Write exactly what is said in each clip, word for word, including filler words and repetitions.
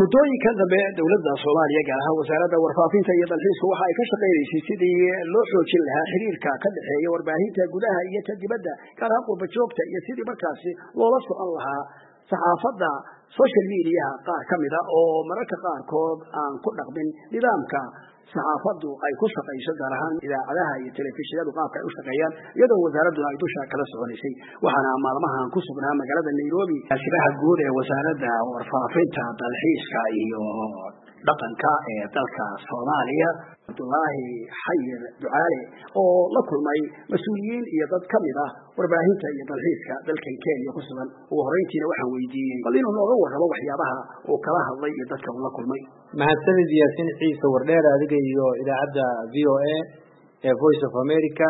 muddooyinka dambe dawladda Soomaaliya gaar ahaan wasaaradda warfaafinta iyo dalxiiska waxa ay ka shaqeynaysaa sidii loo xoojin lahaa xiriirka ka dhaxeeya warbaahinta gudaha iyo ta dibadda gaar ahaan qurba joogta iyo sidii markaasi loola socon lahaa saxaafadda social media qaar kamida oo mararka qaarkood aan ku dhaqmin nidaamka saxaafaddu ay ku shaqeyso gaar ahaan idaacadaha iyo telefishinadu qaabka ay u shaqeeyaan iyadoo wasaaraddu ay dusha kala soconaysay waxaana maalmahan ku sugnaa magaalada Nairobi shiraha guud ee wasaaradda warfaafinta dalxiiska iyo dhaqanka ee dalka Soomaaliya Abdullaahi Xayir Ducaale oo la kulmay mas'uuliyiin iyo dad kamid ah warbaahinta iyo dalxiiska dalka Kenya ku sugan oo horeyntiina waxaan weydiiyay bal inuu nooga warramo waxyaabaha oo kala hadlay iyo dadka uu la kulmay mahadsanid Yaasin Ciise Wardheer adiga iyo idaacadda V O A ee Voice of America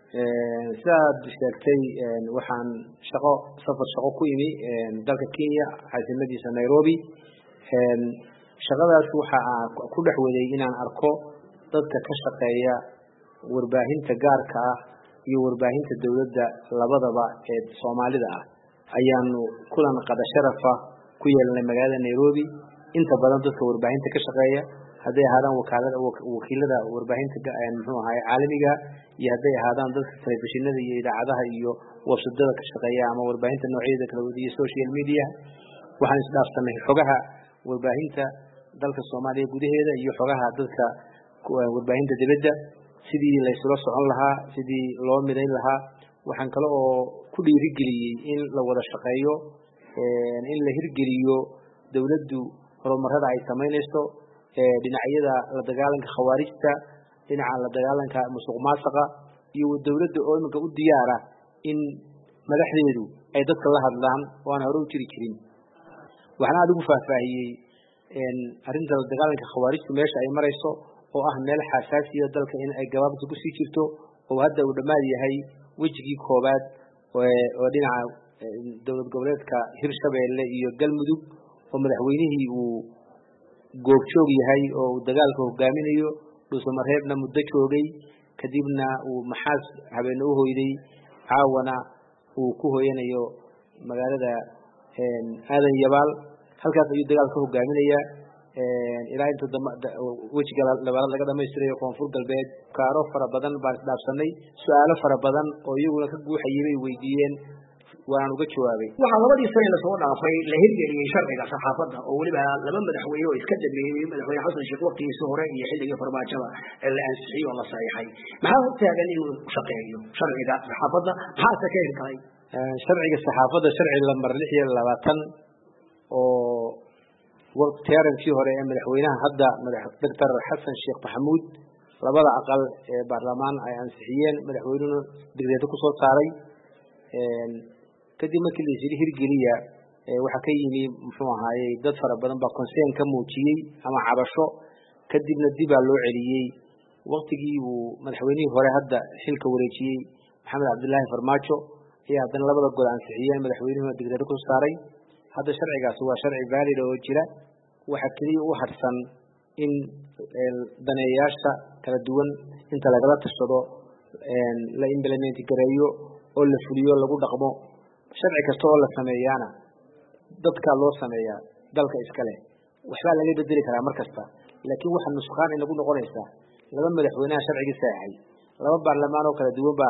ee saad sheegtay waxaan shaqo safar shaqo ku imi dalka Kenya caasimadiisa Nairobi ee shaqadaas waxa ku dhaxweeyay inaan arko dadka ka shaqeeya warbaahinta gaarka ah iyo warbaahinta dawladda labadaba ee Soomaalida ah ayaanu kulan qada sharafa ku yeelnay magaalada Nairobi inta badan dadka warbaahinta ka shaqeeya haday ahaadaan wakaalada wakiilada warbaahinta muxuu ahaay caalamiga iyo haday ahaadaan dadka telefishinada iyo idaacadaha iyo website-yada ka shaqeeya ama warbaahinta noocyada kala duwan iyo social media waxaan isdhaafsanay xogaha warbaahinta dalka Soomaaliya gudaheeda iyo xogaha dadka warbaahinta dibadda sidii la isla socon lahaa sidii loo midayn lahaa waxaan kale oo ku dhiirigeliyay in la wada shaqeeyo in la hirgeliyo dawladdu horumarada ay sameynayso ee dhinacyada la dagaalanka khawaarijta dhinaca la dagaalanka musuqmaasuqa iyo dawladda oo iminka u diyaara in madaxdeedu ay dadka la hadlaan oo aan hore u jiri jirin waxaan aad ugu faahfaahiyay in arinta la dagaalanka khawaarijta meesha ay marayso oo ah meel xasaasiya dalka in ay gabaabta ku sii jirto oo hadda uu dhamaad yahay wajigii koobaad oo dhinaca dawlad goboleedka Hirshabeelle iyo Galmudug oo madaxweynihii uu goobjoog yahay oo dagaalka hogaaminayo dhuusamareebna muddo joogay kadibna uu maxaas habeen u hooyday caawana uu ku hooyanayo magaalada aadan yabaal halkaas ayuu dagaalka hogaaminaya ilaa inta wajiga labaad laga dhameystirayo koonfur galbeed kaaro fara badan baan isdhaafsanay su'aalo fara badan oo iyaguna ka guuxayay bay weydiiyeen waan uga jawaabay waxa labadii sano la soo dhaafay la hirgeliyay sharciga saxaafadda oo waliba laba madaxweyne oo iska dambeeyay madaxweyne Xasan Sheekh waqtigiisa hore iyo xilligii farmaajada ee la ansixiyay oo la saxiixay maxaa u taagan inuu shaqeeyo sharciga saxaafadda maxaa ka hirgalay sharciga saxaafadda sharci lambar lix iyo labaatan oo waqtiyankii hore ee madaxweynaha hadda madax Dr. Xasan Sheekh Maxamuud labada aqal ee baarlamaan ay ansixiyeen madaxweynuhu digreeto ku soo saaray ee kadib markii la isii hirgeliya waxa ka yimi muxuu ahaayay dad fara badan ba concern ka muujiyay ama cabasho kadibna dib loo celiyay waqtigii uu madaxweynihii hore hadda xilka wareejiyay Maxamed Cabdullaahi Farmaajo ayaa haddana labada gol ansixiyeen madaxweynuhu digreeto ku saaray hadda sharcigaas waa sharci valid oo jira waxa kaliya u harsan in daneeyaasha kala duwan inta laga tashado la implement gareeyo oo la fuliyo lagu dhaqmo sharci kasta oo la sameeyana dadka loo sameeyaa dalka iska leh waxa laga bedeli karaa markasta laakiin waxa nusqaan inagu noqonaysa laba madaxweynaha sharciga saxay laba baarlamaan oo kala duwan ba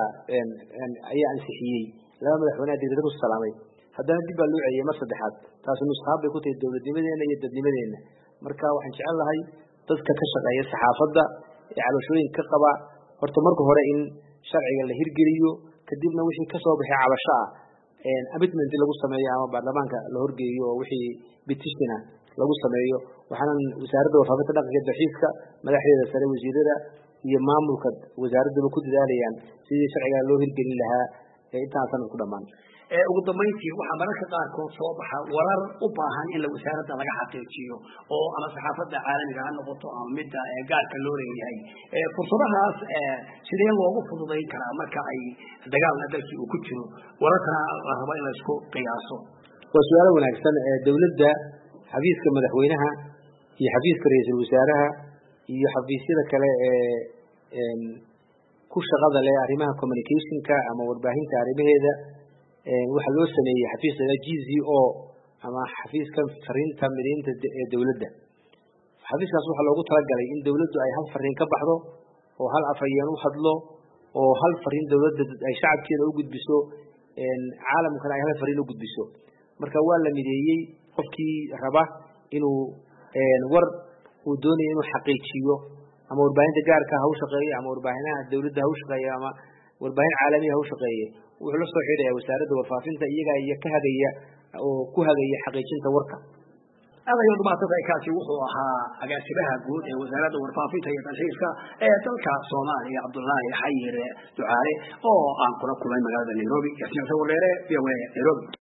ayaa ansixiyay laba madaxweynaha digreeto ku salaamay haddana dib loo celiyay mar saddexaad taas nusqaan bay ku tahay dawladnimadeena iyo dadnimadeena marka waxaan jecelahay dadka ka shaqeeya saxaafadda ee cabashooyin ka qaba horta marka hore in sharciga la hirgeliyo kadibna wixii ka soo baxay cabasho ah een amendment lagu sameeyo ama baarlamaanka la horgeeyo oo wixii petition lagu sameeyo waxaan wasaaradda warfaafinta dhaqanka dalxiiska madaxdeeda sare wasiirada iyo maamulka wasaaradda ku dadaalayaan sidii sharciga loo hirgelin lahaa ee inta san ku dhamaan ee ugu dambeyntii waxa mararka qaarkood soo baxa warar u baahan in la wasaaradda laga xaqiijiyo oo ama saxaafadda caalamiga ah noqoto ama mid gaarka loo leeyahay ee fursadahaas ee sidee loogu fududeyn karaa marka ay dagaal dalkii uu ku jiro wararka la rabo in la isku qiyaaso waa su'aalo wanaagsan ee dawladda xafiiska madaxweynaha iyo xafiiska ra'iisul wasaaraha iyo xafiisyada kale ee ku shaqada leh arrimaha communication-ka ama warbaahinta arrimaheeda waxa loo sameeyay xafiiska G Z O ama xafiiska fariinta mideynta ee dawladda xafiiskaas waxa loogu talagalay in dawladdu ay hal fariin ka baxdo oo hal afayeen u hadlo oo hal fariin dawladda ay shacabkeeda u gudbiso een caalamkana ay hal fariin u gudbiso marka waa la mideeyay qofkii raba inuu een war uu doonayo inuu xaqiijiyo ama warbaahinta gaarka ah u shaqeeyo ama warbaahinaha dawladda u shaqeeyo ama warbaahin caalami ah u shaqeeyo wuxuu la soo xidhay wasaaradda warfaafinta iyaga iyo ka hagaya oo ku hagaya xaqiijinta warka adayo dhamaatay ay kaasi wuxuu ahaa agaasimaha guud ee wasaaradda warfaafinta iyo dalxiiska ee dalka Soomaaliya Cabdullaahi Xayir Ducaale oo aan kula kulmay magaalada Nairobi. Yaasiin Sawleere, Nairobi.